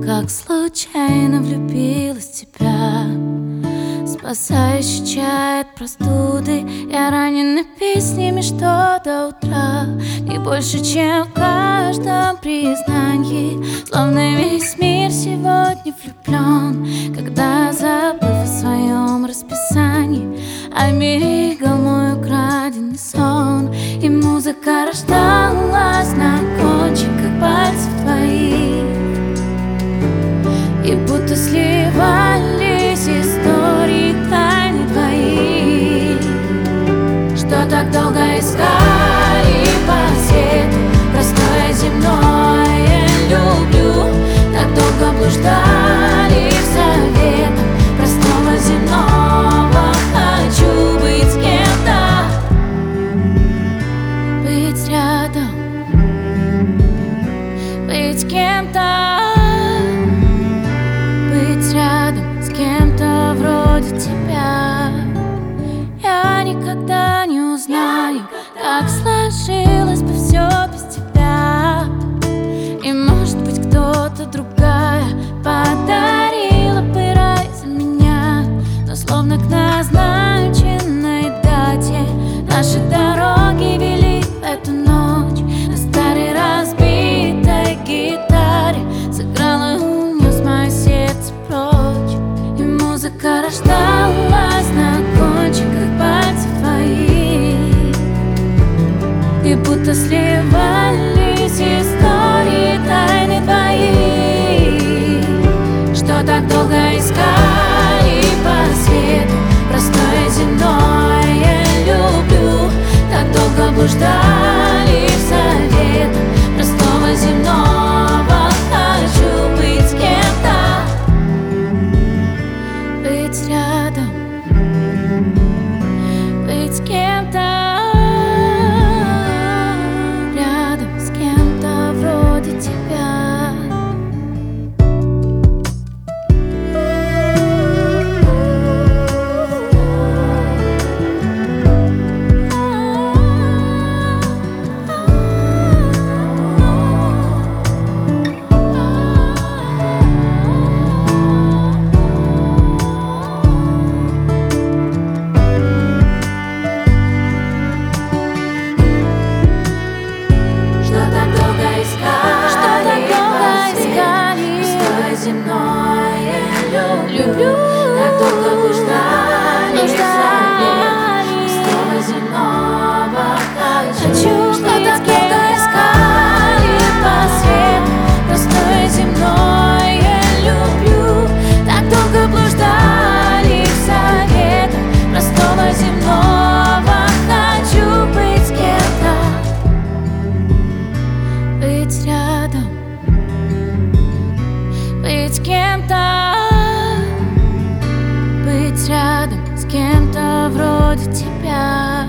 как случайно влюбилась в тебя. Спасающий чай от простуды, я ранена песнями, что до утра. И больше, чем в каждом признании, словно весь мир сегодня влюблен. Когда, забыв о своем расписании, оберегал мой украденный сон. И музыка рождалась на кончиках пальцев твоих, и будто сливались истории, тайны твои, что так долго искали по свету. Простое земное люблю, так долго блуждали в советах простого земного. Хочу быть с кем-то, быть рядом, быть с кем-то, быть рядом с кем-то вроде тебя. Я никогда не узнаю, как сложилось бы все без тебя. И может быть кто-то другая подарила бы рай за меня. Но словно к назначенной дате наши дороги вели в эту ночь. На старой разбитой гитаре сыграла, унес мое сердце прочь. И музыка рождалась на кончиках пальцев твоих, и будто сливались истории, тайны твои, что так долго искали по свету. Простое земное люблю, так долго блуждали в советах простого земного. Хочу быть с кем-то, быть рядом, быть с кем-то, рядом с кем-то вроде тебя. Земное люблю, так долго блуждали в советах простого земного. Хочу, что так долго искали по свету. Простое земное люблю, так долго блуждали в советах простого земного. Хочу быть с кем-то, быть рядом, быть с кем-то, быть рядом с кем-то вроде тебя.